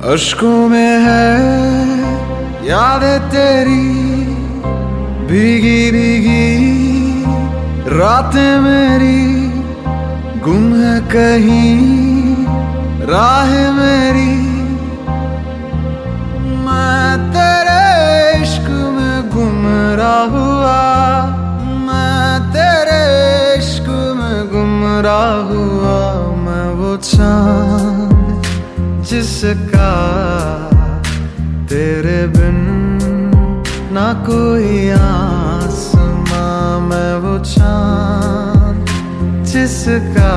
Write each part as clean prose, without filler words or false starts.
अश्कों में है यादें तेरी, भीगी भीगी रातें मेरी, गुम है कहीं राह मेरी। मैं तेरे इश्क में गुमराह हुआ, मैं तेरे इश्क में गुमराह हुआ। मैं वो चाँद जिसका तेरे बिन ना कोई आसमां, मैं वो चाँद जिसका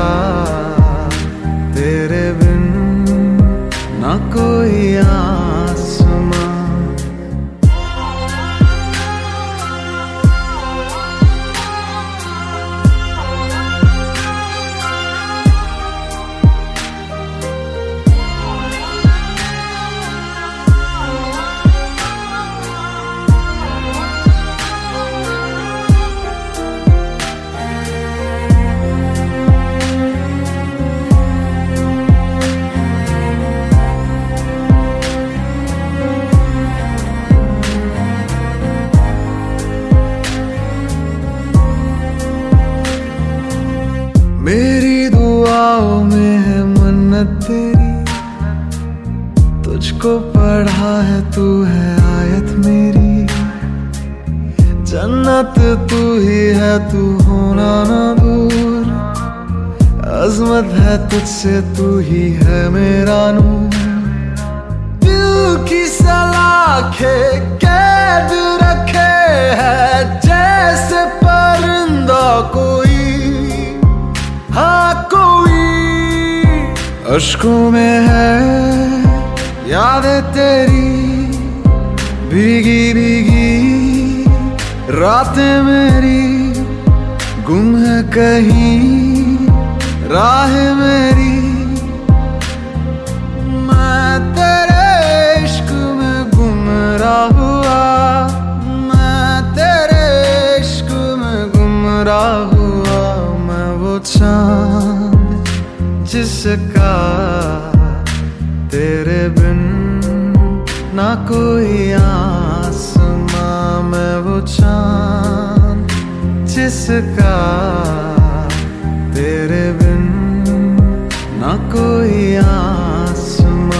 तेरे बिन ना कोई आसमां। मेरी दुआओं में है मन्नत तेरी, तुझको पढ़ा है तू है आयत मेरी। जन्नत तू ही है, तू होना ना दूर, अजमत है तुझसे तू ही है मेरा नूर। दिल की सलाखें कैद रखे है जैसे परिंदा कोई, हाँ कोई। अश्कों में है यादें तेरी, भीगी भीगी रातें मेरी, गुम है कहीं राह मेरी। मैं तेरे इश्क में गुमराह हुआ, मैं तेरे इश्क में गुमराह हुआ। मैं वो चाँद जिसका तेरे बिन ना कोई आसमां, मैं वो चाँद जिसका तेरे बिन ना कोई आसमां।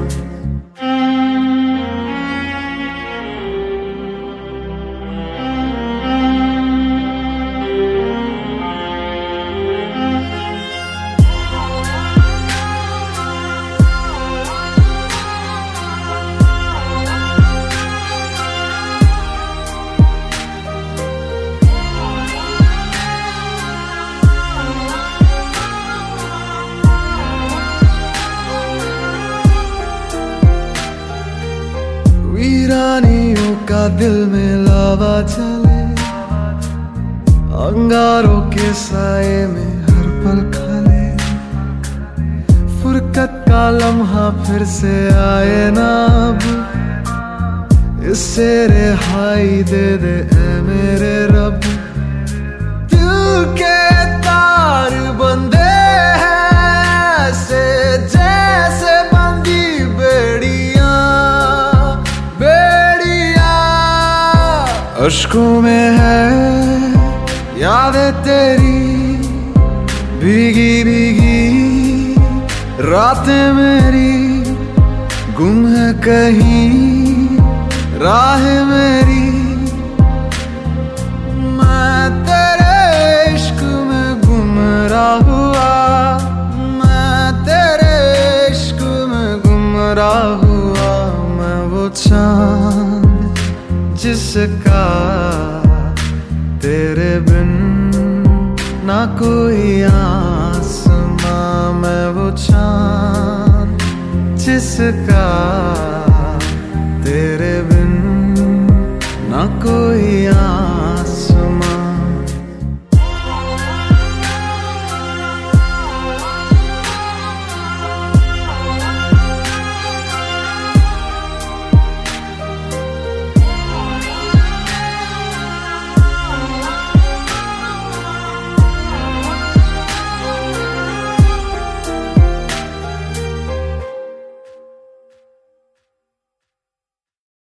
वीरानियों का दिल में लावा चले, अंगारों के साए में हर पल खले। फुरकत का लम्हा फिर से आए ना अब, इससे रिहाई दे दे ऐ मेरे रब। दिल के तार बंधे हैं ऐसे जैसे बंदी बेड़ियां, अश्कों में है यादें तेरी, भीगी भीगी रातें मेरी, गुम है कहीं राह मेरी। मैं तेरे इश्क में गुमराह हुआ, मैं तेरे इश्क में गुमराह हुआ। मैं वो चाँद जिसका तेरे बिन ना कोई आसमां, मैं वो चाँद जिसका